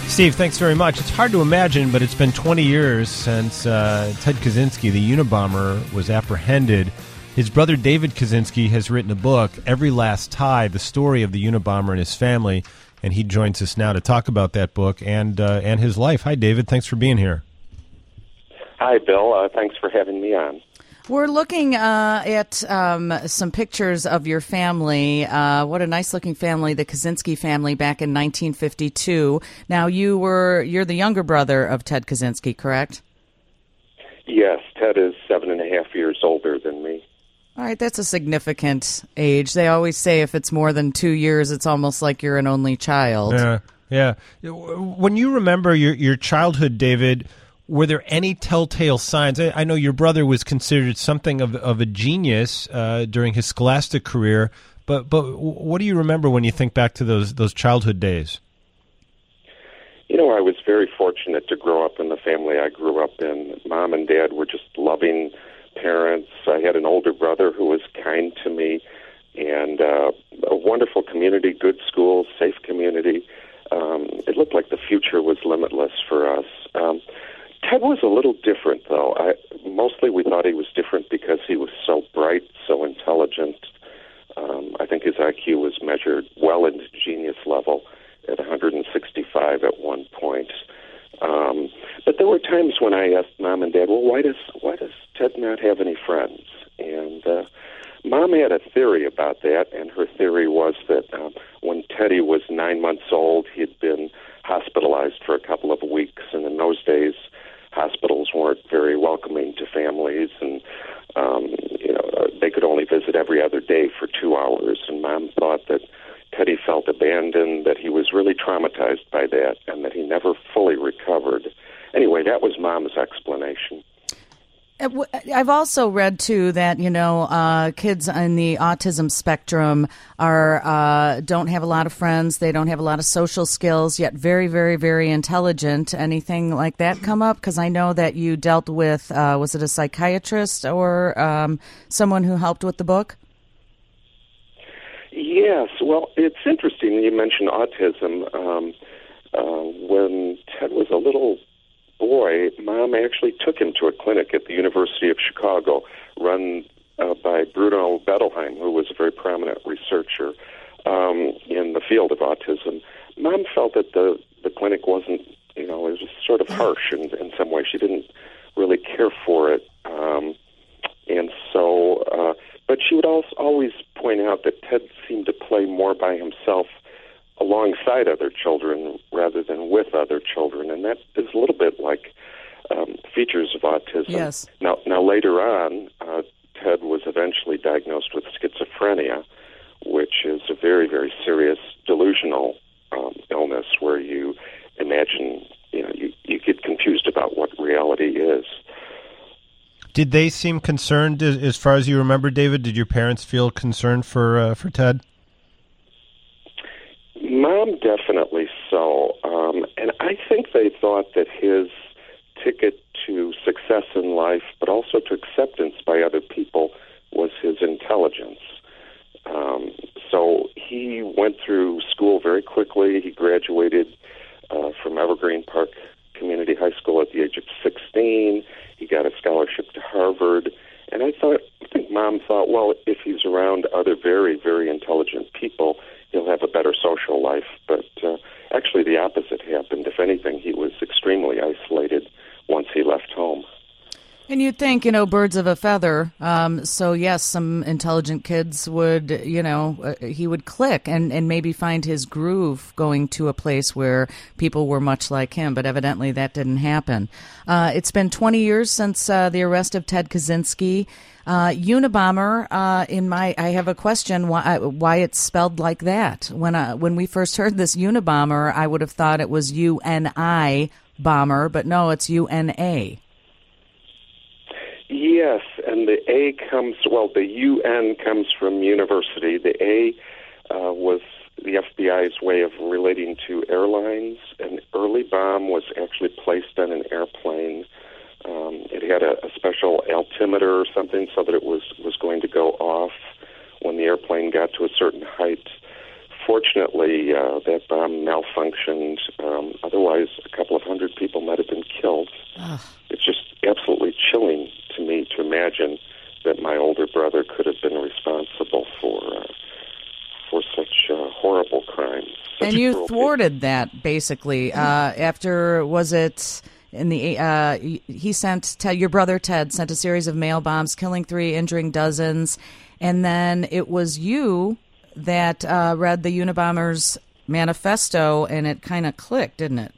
Steve, thanks very much. It's hard to imagine, but it's been 20 years since Ted Kaczynski, the Unabomber, was apprehended. His brother David Kaczynski has written a book, Every Last Tie, the story of the Unabomber and his family, and he joins us now to talk about that book and his life. Hi, David. Thanks for being here. Hi, Bill. Thanks for having me on. We're looking at some pictures of your family. What a nice-looking family, the Kaczynski family, back in 1952. Now, you're the younger brother of Ted Kaczynski, correct? Yes, Ted is 7.5 years older than me. All right, that's a significant age. They always say if it's more than 2 years, it's almost like you're an only child. Yeah. When you remember your childhood, David, were there any telltale signs? I know your brother was considered something of a genius during his scholastic career, but what do you remember when you think back to those childhood days? You know, I was very fortunate to grow up in the family I grew up in. Mom and Dad were just loving parents. I had an older brother who was kind to me, and a wonderful community, good schools, safe community. It looked like the future was limitless for us. Ted was a little different, though. Mostly we thought he was different because he was so bright, so intelligent. I think his IQ was measured well into genius level at 165 at one point. But there were times when I asked Mom and Dad, well, why does Ted not have any friends? And Mom had a theory about that, and her theory was that when Teddy was 9 months old, he'd been hospitalized for a couple of weeks, and in those days, hospitals weren't very welcoming to families, and they could only visit every other day for 2 hours. And Mom thought that Teddy felt abandoned, that he was really traumatized by that, and that he never fully recovered. Anyway, that was Mom's explanation. I've also read, too, that, kids on the autism spectrum don't have a lot of friends. They don't have a lot of social skills, yet very, very, very intelligent. Anything like that come up? Because I know that you dealt with, was it a psychiatrist or someone who helped with the book? Yes. Well, it's interesting you mentioned autism. When Ted was a little boy, Mom actually took him to a clinic at the University of Chicago, run by Bruno Bettelheim, who was a very prominent researcher in the field of autism. Mom felt that the clinic wasn't, it was sort of harsh in some way. She didn't really care for it. But she would also always point out that Ted seemed to play more by himself alongside other children rather than with other children, and that is a little bit like features of autism. Yes. Now later on, Ted was eventually diagnosed with schizophrenia, which is a very, very serious delusional illness where you imagine, you get confused about what reality is. Did they seem concerned, as far as you remember, David? Did your parents feel concerned for Ted? Mom, definitely so. And I think they thought that his ticket to success in life, but also to acceptance by other people, was his intelligence. So he went through school very quickly. He graduated from Evergreen Park Community High School at the age of 16. He got a scholarship to Harvard. And I think Mom thought, well, if he's around other very, very intelligent people, he'll have a better social life. But actually the opposite happened. If anything, he was extremely isolated once he left home. And you'd think, birds of a feather. So, yes, some intelligent kids would, he would click and maybe find his groove going to a place where people were much like him. But evidently that didn't happen. It's been 20 years since the arrest of Ted Kaczynski. Unabomber, I have a question why it's spelled like that. When we first heard this Unabomber, I would have thought it was UNI bomber, but no, it's UNA. Yes, and the the UN comes from university. The A was the FBI's way of relating to airlines. An early bomb was actually placed on an airplane. It had a special altimeter or something so that it was going to go off when the airplane got to a certain height. unfortunately, that bomb malfunctioned. Otherwise, a couple of hundred people might have been killed. Ugh. It's just absolutely chilling to me to imagine that my older brother could have been responsible for such horrible crimes. And you thwarted that, basically. After, was it in the, he sent, Ted, your brother Ted sent a series of mail bombs, killing 3, injuring dozens. And then it was you that read the Unabomber's manifesto, and it kind of clicked, didn't it?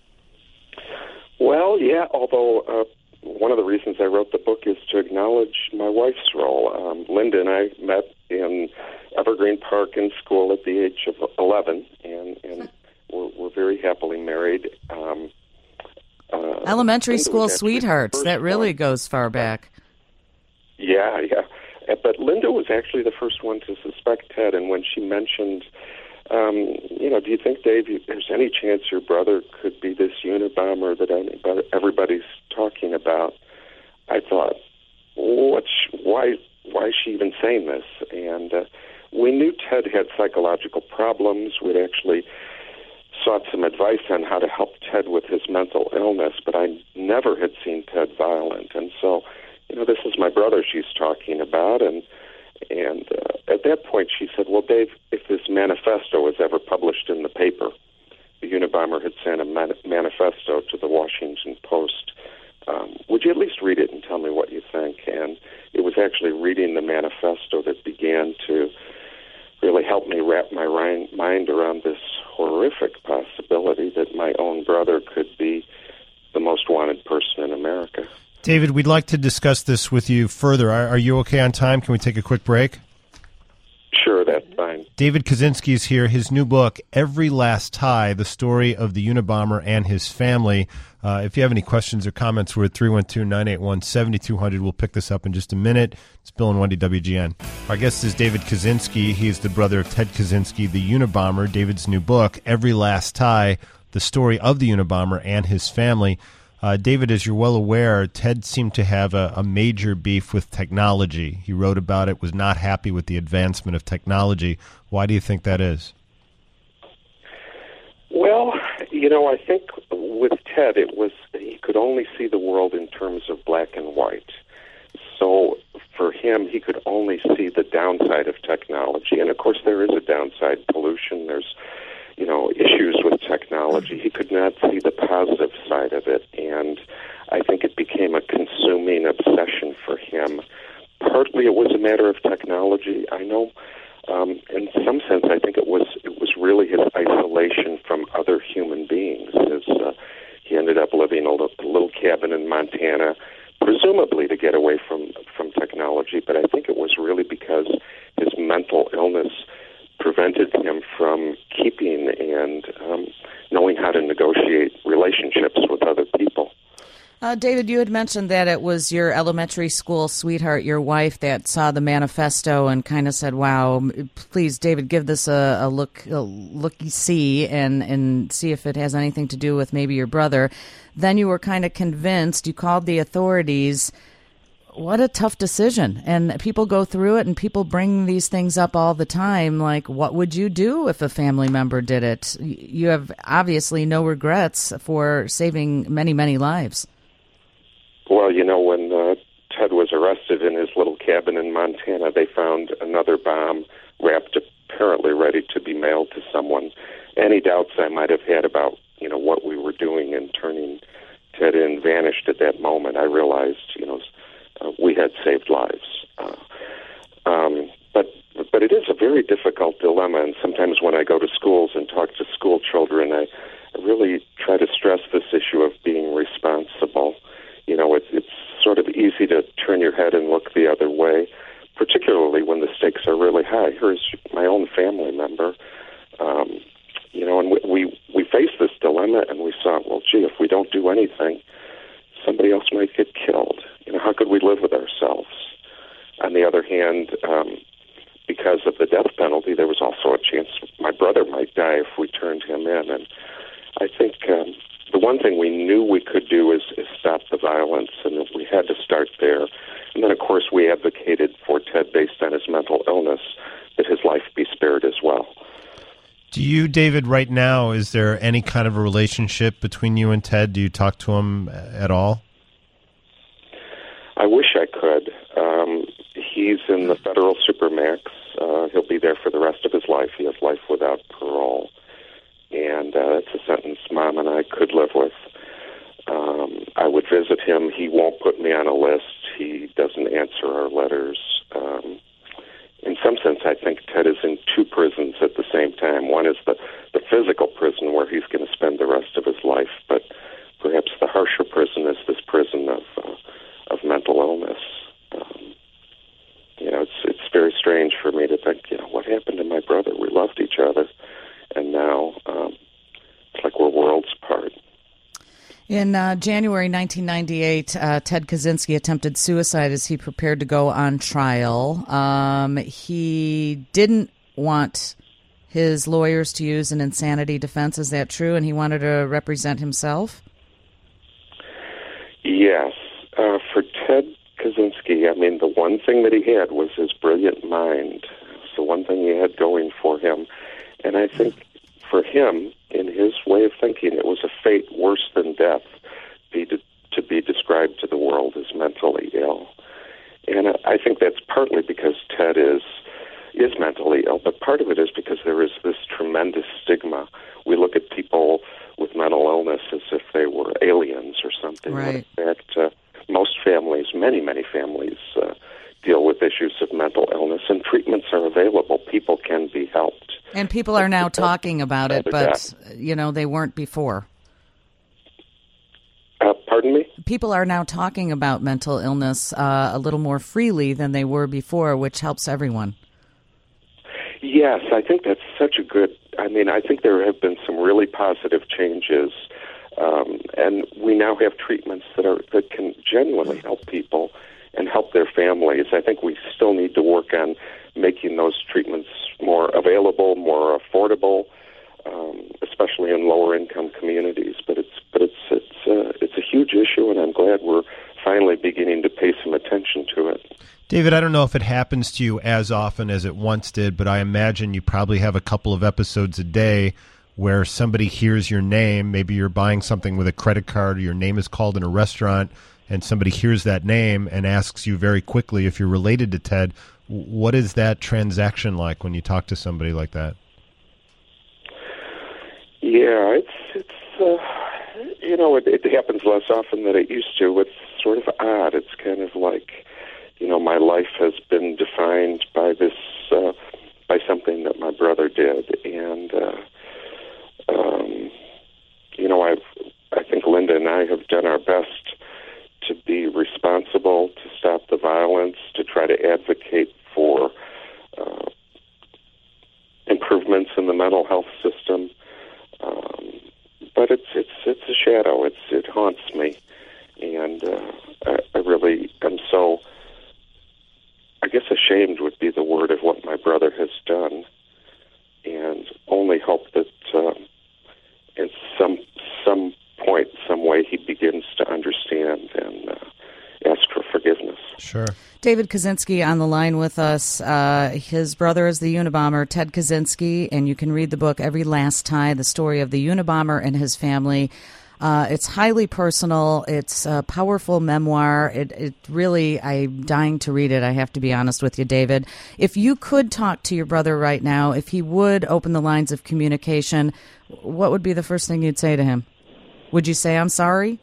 Well, yeah, although one of the reasons I wrote the book is to acknowledge my wife's role. Linda and I met in Evergreen Park in school at the age of 11, and we're very happily married. Elementary school sweethearts. That really goes far back. Yeah. But Linda was actually the first one to suspect Ted, and when she mentioned, do you think, Dave, there's any chance your brother could be this Unabomber that everybody's talking about? I thought, why is she even saying this? And we knew Ted had psychological problems. We'd actually sought some advice on how to help Ted with his mental illness, but I never had seen Ted violent. And so, this is my brother she's talking about. And at that point she said, well, Dave, if this manifesto was ever published in the paper, the Unabomber had sent a manifesto to the Washington Post, would you at least read it and tell me what you think? And it was actually reading the manifesto that began to really help me wrap my mind around this horrific possibility that my own brother could be the most wanted person in America. David, we'd like to discuss this with you further. Are you okay on time? Can we take a quick break? Sure, that's fine. David Kaczynski is here. His new book, Every Last Tie, The Story of the Unabomber and His Family. If you have any questions or comments, we're at 312-981-7200. We'll pick this up in just a minute. It's Bill and Wendy, WGN. Our guest is David Kaczynski. He is the brother of Ted Kaczynski, the Unabomber. David's new book, Every Last Tie, The Story of the Unabomber and His Family. David, as you're well aware, Ted seemed to have a major beef with technology. He wrote about it, was not happy with the advancement of technology. Why do you think that is? Well, I think with Ted, he could only see the world in terms of black and white. So for him, he could only see the downside of technology. And of course, there is a downside: pollution. There's issues with technology. He could not see the positive side of it, and I think it became a consuming obsession for him. Partly it was a matter of technology. I know, in some sense, I think it was really his isolation from other human beings. He ended up living in a little cabin in Montana, presumably to get away from technology, but I think it was really because his mental illness prevented him from keeping and knowing how to negotiate relationships with other people. David, you had mentioned that it was your elementary school sweetheart, your wife, that saw the manifesto and kind of said, wow, please, David, give this a look-see and see if it has anything to do with maybe your brother. Then you were kind of convinced. You called the authorities. What a tough decision. And people go through it, and people bring these things up all the time, like, what would you do if a family member did it? You have obviously no regrets for saving many, many lives. Well, when Ted was arrested in his little cabin in Montana, they found another bomb wrapped, apparently ready to be mailed to someone. Any doubts I might have had about, what we were doing in turning Ted in vanished at that moment. I realized, we had saved lives. But it is a very difficult dilemma, and sometimes when I go to schools and talk to school children, I really try to stress this issue of being responsible. It's sort of easy to turn your head and look the other way, particularly when the stakes are really high. Here's my own family member, and we faced this dilemma, and we thought, well, gee, if we don't do anything, somebody else might get killed. How could we live with ourselves? On the other hand, because of the death penalty, there was also a chance my brother might die if we turned him in. And I think the one thing we knew we could do is stop the violence, and we had to start there. And then, of course, we advocated for Ted, based on his mental illness, that his life be spared as well. Do you, David, right now, is there any kind of a relationship between you and Ted? Do you talk to him at all? I wish I could. He's in the federal supermax. He'll be there for the rest of his life. He has life without parole. And it's a sentence Mom and I could live with. I would visit him. He won't put me on a list. He doesn't answer our letters. In some sense, I think Ted is in two prisons at the same time. One is the physical prison where he's going to spend the rest of his life, but perhaps the harsher prison is this prison of mental illness. It's very strange for me to think, what happened to my brother? We loved each other, and now it's like we're worlds apart. In January 1998, Ted Kaczynski attempted suicide as he prepared to go on trial. He didn't want his lawyers to use an insanity defense. Is that true? And he wanted to represent himself? Yes. For Ted Kaczynski, the one thing that he had was his brilliant mind. It's the one thing he had going for him. And I think for him, in his way of thinking, it was a fate worse than death to be described to the world as mentally ill. And I think that's partly because Ted is mentally ill, but part of it is because there is this tremendous stigma. We look at people with mental illness as if they were aliens or something. Right. In fact, most families, many families, deal with issues of mental illness, and treatments are available. People can be helped. And people are now talking about it, but, they weren't before. Pardon me? People are now talking about mental illness a little more freely than they were before, which helps everyone. Yes, I think that's such a good... I think there have been some really positive changes, and we now have treatments that can genuinely help people and help their families. I think we still need to work on making those treatments more available, more affordable, especially in lower-income communities. But it's a huge issue, and I'm glad we're finally beginning to pay some attention to it. David, I don't know if it happens to you as often as it once did, but I imagine you probably have a couple of episodes a day where somebody hears your name. Maybe you're buying something with a credit card, or your name is called in a restaurant, and somebody hears that name and asks you very quickly if you're related to Ted. What is that transaction like when you talk to somebody like that? Yeah, it happens less often than it used to. It's sort of odd. It's kind of like, my life has been defined by this, by something that my brother did, and I think Linda and I have done our best to be responsible, to stop the violence, to try to advocate for improvements in the mental health system. But it's a shadow. It haunts me, and I really am so. I guess ashamed would be the word of what my brother has done, and only hope that in some point, some way, he begins to understand and ask for forgiveness. Sure. David Kaczynski on the line with us. His brother is the Unabomber, Ted Kaczynski, and you can read the book Every Last Tie, the story of the Unabomber and his family. It's highly personal. It's a powerful memoir. It really, I'm dying to read it, I have to be honest with you, David. If you could talk to your brother right now, if he would open the lines of communication, what would be the first thing you'd say to him? Would you say, I'm sorry?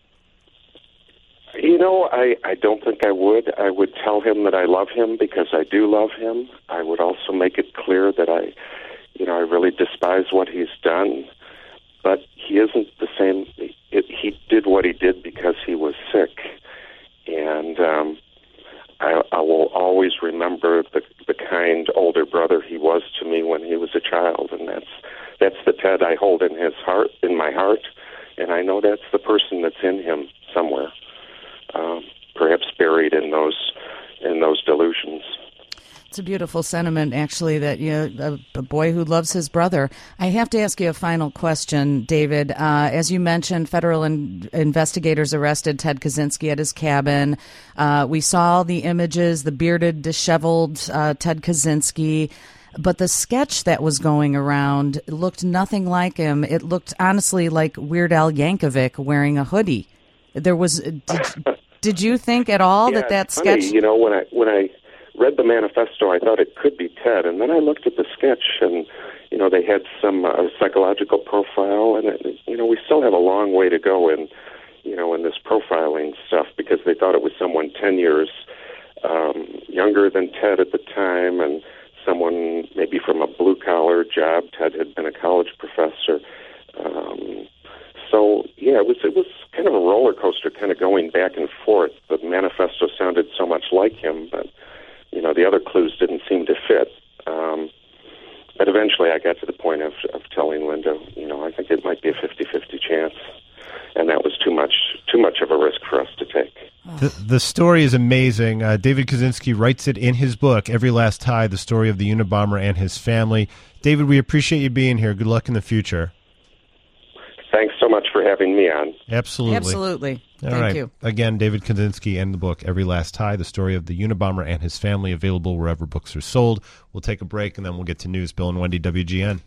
I don't think I would. I would tell him that I love him because I do love him. I would also make it clear that I really despise what he's done. But he isn't the same. He did what he did because he was sick. And I will always remember the kind older brother he was to me when he was a child. And that's the Ted I hold in my heart. And I know that's the person that's in him somewhere, perhaps buried in those delusions. It's a beautiful sentiment, actually, that a boy who loves his brother. I have to ask you a final question, David. As you mentioned, federal investigators arrested Ted Kaczynski at his cabin. We saw the images, the bearded, disheveled Ted Kaczynski. But the sketch that was going around looked nothing like him. It looked honestly like Weird Al Yankovic wearing a hoodie. There was. Did you think at all Yeah, that it's sketch? funny, when I read the manifesto, I thought it could be Ted, and then I looked at the sketch, and they had some psychological profile, and we still have a long way to go in this profiling stuff, because they thought it was someone 10 years younger than Ted at the time, and someone maybe from a blue-collar job. Ted had been a college professor. It was kind of a roller coaster, kind of going back and forth. The manifesto sounded so much like him, but, the other clues didn't seem to fit. But eventually I got to the point of telling Linda, I think it might be a 50-50 chance. And that was too much of a risk for us to take. The story is amazing. David Kaczynski writes it in his book, Every Last Tie, the story of the Unabomber and his family. David, we appreciate you being here. Good luck in the future. Thanks so much for having me on. Absolutely. Absolutely. All Thank right. you. Again, David Kaczynski and the book, Every Last Tie, the story of the Unabomber and his family, available wherever books are sold. We'll take a break, and then we'll get to news. Bill and Wendy, WGN.